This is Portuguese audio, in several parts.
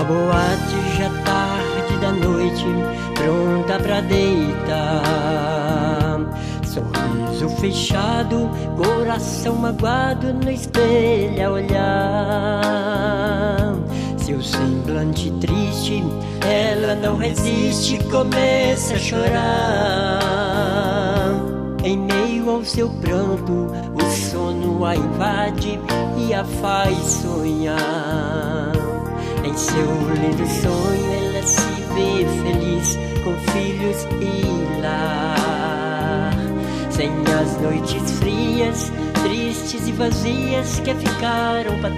Numa boate já tarde da noite, pronta pra deitar. Sorriso fechado, coração magoado no espelho a olhar. Seu semblante triste, ela não resiste, começa a chorar. Em meio ao seu pranto, o sono a invade e a faz sonhar. Em seu lindo sonho ela se vê feliz, com filhos e lar. Sem as noites frias, tristes e vazias que ficaram para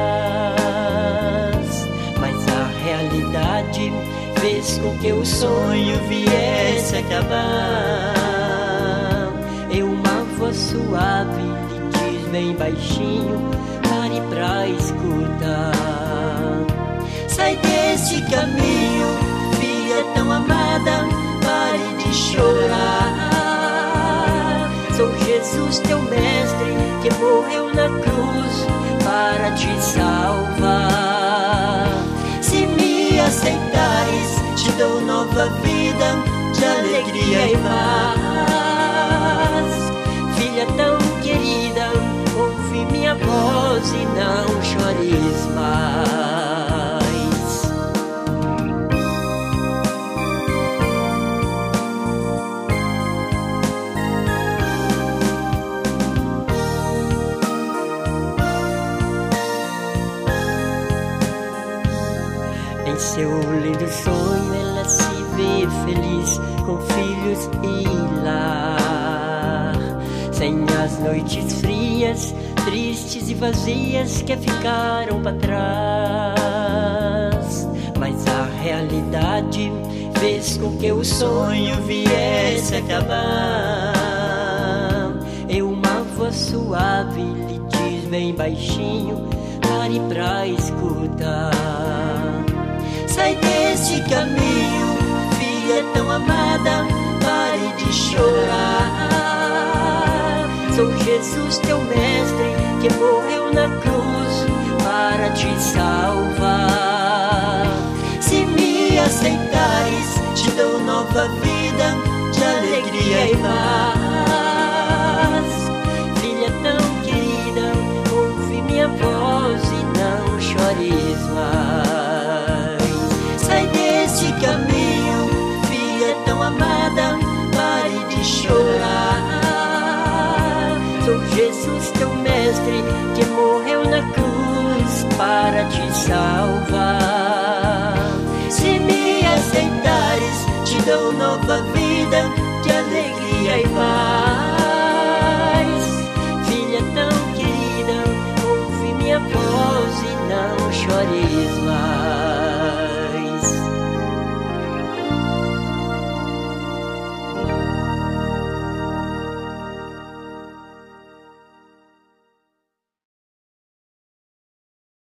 trás. Mas a realidade fez com que o sonho viesse acabar. E uma voz suave lhe diz bem baixinho, pare pra escutar. Sai desse caminho, filha tão amada, pare de chorar. Sou Jesus teu mestre, que morreu na cruz para te salvar. Se me aceitares, te dou nova vida, de alegria e paz. Filha tão querida, ouve minha voz e não chores mais. Em seu lindo sonho ela se vê feliz, com filhos e lar. Sem as noites frias, tristes e vazias que ficaram para trás. Mas a realidade fez com que o sonho viesse acabar. E uma voz suave lhe diz bem baixinho, pare pra escutar. Sai desse caminho, filha tão amada, pare de chorar. Sou Jesus teu mestre, que morreu na cruz para te salvar. Se me aceitares, te dou nova vida, de alegria e paz. Filha tão querida, ouve minha voz e não chores mais. Sai desse caminho, filha tão amada, pare de chorar. Sou Jesus teu mestre, que morreu na cruz para te salvar. Se me aceitares, te dou nova vida, de alegria e paz.